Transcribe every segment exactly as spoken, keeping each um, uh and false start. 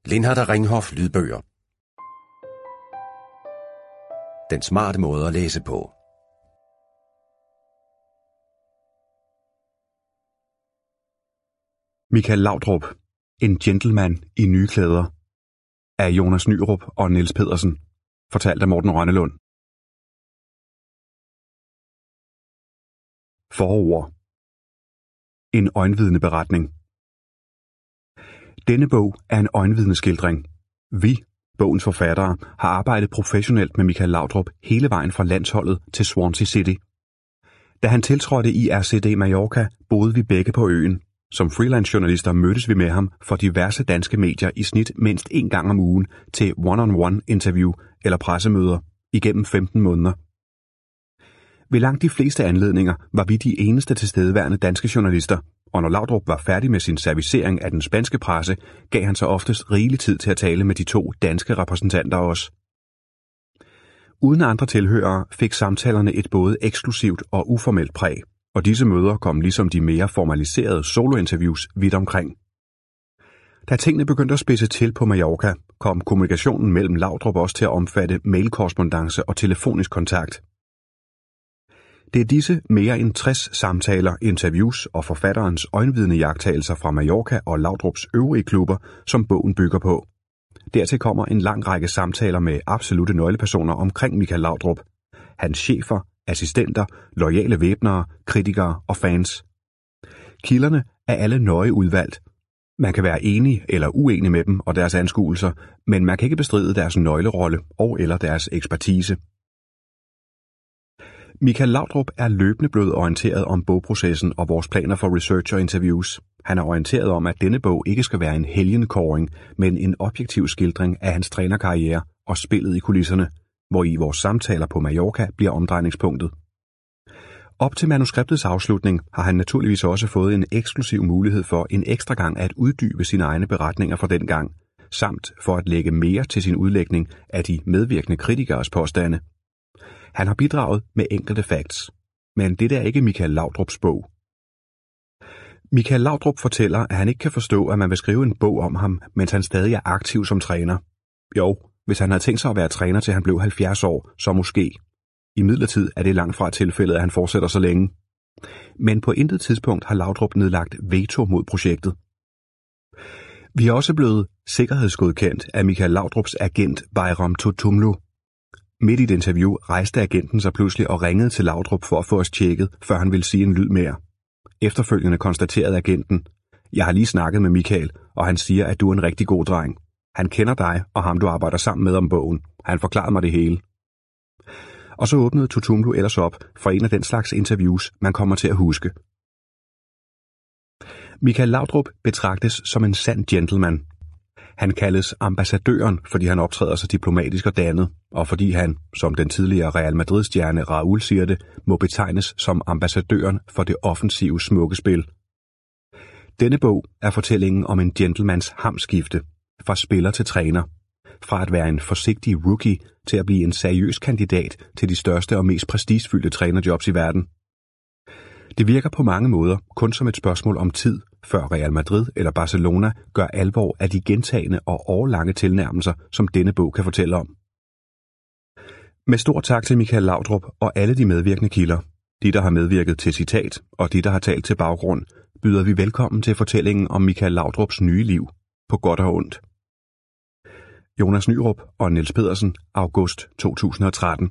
Lindhardt og Ringhof lydbøger. Den smarte måde at læse på. Michael Laudrup, en gentleman i nye klæder, af Jonas Nyrup og Niels Pedersen, fortalt af Morten Rønnelund. Forord. En øjenvidne beretning. Denne bog er en øjenvidneskildring. Vi, bogens forfattere, har arbejdet professionelt med Michael Laudrup hele vejen fra landsholdet til Swansea City. Da han tiltrådte i R C D Mallorca, boede vi begge på øen. Som freelance-journalister mødtes vi med ham for diverse danske medier i snit mindst en gang om ugen til one-on-one-interview eller pressemøder igennem femten måneder. Ved langt de fleste anledninger var vi de eneste tilstedeværende danske journalister, og når Laudrup var færdig med sin servicering af den spanske presse, gav han sig oftest rigelig tid til at tale med de to danske repræsentanter også. Uden andre tilhørere fik samtalerne et både eksklusivt og uformelt præg, og disse møder kom ligesom de mere formaliserede solointerviews vidt omkring. Da tingene begyndte at spidse til på Mallorca, kom kommunikationen mellem Laudrup også til at omfatte mailkorrespondance og telefonisk kontakt. Det er disse mere end tres samtaler, interviews og forfatterens øjenvidneiagttagelser fra Mallorca og Laudrups øvrige klubber, som bogen bygger på. Dertil kommer en lang række samtaler med absolutte nøglepersoner omkring Michael Laudrup, hans chefer, assistenter, loyale væbnere, kritikere og fans. Kilderne er alle nøje udvalgt. Man kan være enig eller uenig med dem og deres anskuelser, men man kan ikke bestride deres nøglerolle og eller deres ekspertise. Michael Laudrup er løbende blevet orienteret om bogprocessen og vores planer for research og interviews. Han er orienteret om, at denne bog ikke skal være en helgenkåring, men en objektiv skildring af hans trænerkarriere og spillet i kulisserne, hvor i vores samtaler på Mallorca bliver omdrejningspunktet. Op til manuskriptets afslutning har han naturligvis også fået en eksklusiv mulighed for en ekstra gang at uddybe sine egne beretninger fra den gang, samt for at lægge mere til sin udlægning af de medvirkende kritikeres påstande. Han har bidraget med enkelte facts, men det er ikke Michael Laudrups bog. Michael Laudrup fortæller, at han ikke kan forstå, at man vil skrive en bog om ham, mens han stadig er aktiv som træner. Jo, hvis han havde tænkt sig at være træner til han blev halvfjerds år, så måske. Imidlertid er det langt fra tilfældet, at han fortsætter så længe. Men på intet tidspunkt har Laudrup nedlagt veto mod projektet. Vi er også blevet sikkerhedsgodkendt af Michael Laudrups agent Bayram Tutumlu. Midt i et interview rejste agenten sig pludselig og ringede til Laudrup for at få os tjekket, før han ville sige en lyd mere. Efterfølgende konstaterede agenten: "Jeg har lige snakket med Michael, og han siger, at du er en rigtig god dreng. Han kender dig og ham, du arbejder sammen med om bogen. Han forklarede mig det hele." Og så åbnede Tutumlu ellers op for en af den slags interviews, man kommer til at huske. Michael Laudrup betragtes som en sand gentleman. Han kaldes ambassadøren, fordi han optræder så diplomatisk og dannet, og fordi han, som den tidligere Real Madrid-stjerne Raúl siger det, må betegnes som ambassadøren for det offensive smukke spil. Denne bog er fortællingen om en gentlemans hamskifte, fra spiller til træner, fra at være en forsigtig rookie til at blive en seriøs kandidat til de største og mest prestigefyldte trænerjobs i verden. Det virker på mange måder kun som et spørgsmål om tid, før Real Madrid eller Barcelona gør alvor af de gentagne og årelange tilnærmelser, som denne bog kan fortælle om. Med stor tak til Michael Laudrup og alle de medvirkende kilder, de der har medvirket til citat og de der har talt til baggrund, byder vi velkommen til fortællingen om Michael Laudrups nye liv, på godt og ondt. Jonas Nyrup og Niels Pedersen, august to tusind og tretten.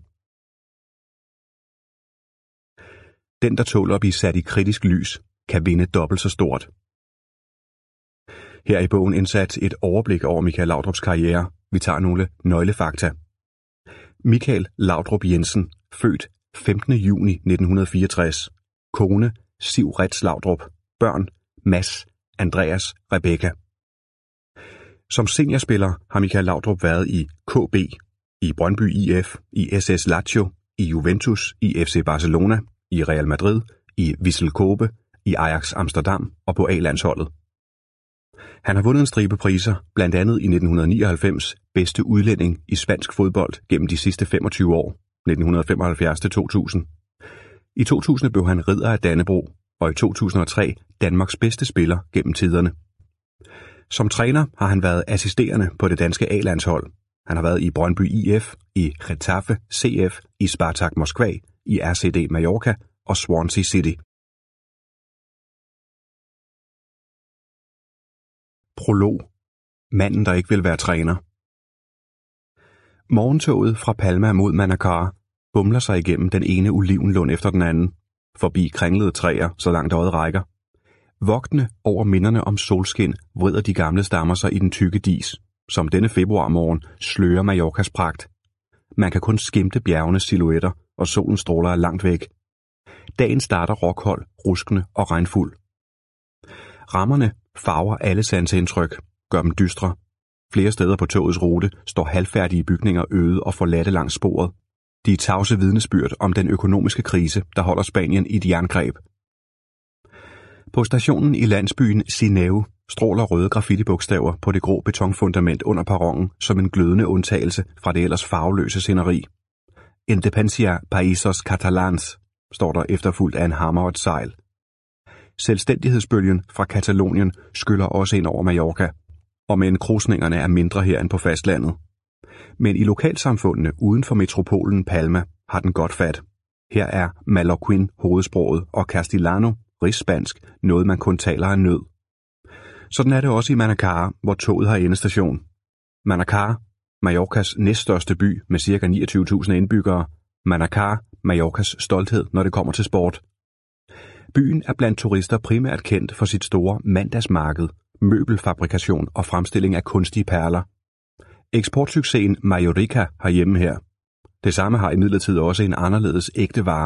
Den, der tåler at blive sat i kritisk lys, kan vinde dobbelt så stort. Her i bogen indsat et overblik over Michael Laudrups karriere. Vi tager nogle nøglefakta. Michael Laudrup Jensen, født femtende juni nitten fireogtres. Kone Siv Retz Laudrup. Børn Mads, Andreas, Rebecca. Som seniorspiller har Michael Laudrup været i K B, i Brøndby I F, i S S Lazio, i Juventus, i F C Barcelona, i Real Madrid, i Vissel Kobe, i Ajax Amsterdam og på A-landsholdet. Han har vundet en stribe priser, blandt andet i nitten nioghalvfems bedste udlænding i spansk fodbold gennem de sidste femogtyve år, nitten femoghalvfjerds til to tusind. I to tusind blev han ridder af Dannebrog, og i to tusind og tre Danmarks bedste spiller gennem tiderne. Som træner har han været assisterende på det danske A-landshold. Han har været i Brøndby I F, i Getafe C F, i Spartak Moskva, i R C D Mallorca og Swansea City. Prolog. Manden, der ikke vil være træner. Morgentoget fra Palma mod Manacor bumler sig igennem den ene olivenlund efter den anden, forbi kringlede træer, så langt øjet rækker. Vogtende over minderne om solskin vrider de gamle stammer sig i den tykke dis, som denne februarmorgen slører Mallorcas pragt. Man kan kun skimte bjergenes silhuetter, og solen stråler er langt væk. Dagen starter rockhold, ruskende og regnfuld. Rammerne farver alle sanseindtryk, gør dem dystre. Flere steder på togets rute står halvfærdige bygninger øde og forladte langs sporet. De er tavse vidnesbyrd om den økonomiske krise, der holder Spanien i et jerngreb. På stationen i landsbyen Sineu stråler røde graffitibogstaver på det grå betonfundament under perronen som en glødende undtagelse fra det ellers farveløse sceneri. Independencia Països Catalans står der efterfulgt af en hammer og et sejl. Selvstændighedsbølgen fra Katalonien skyller også ind over Mallorca, og men krusningerne er mindre her end på fastlandet. Men i lokalsamfundene uden for metropolen Palma har den godt fat. Her er Mallorquin hovedsproget og Castellano, rigsspansk, noget man kun taler af nød. Sådan er det også i Manacor, hvor toget har endestation. Manacor, Mallorcas næststørste by med ca. niogtyve tusind indbyggere. Manacor, Mallorcas stolthed, når det kommer til sport. Byen er blandt turister primært kendt for sit store mandagsmarked, møbelfabrikation og fremstilling af kunstige perler. Eksportsuccesen Mallorca har hjemme her. Det samme har imidlertid også en anderledes ægte vare.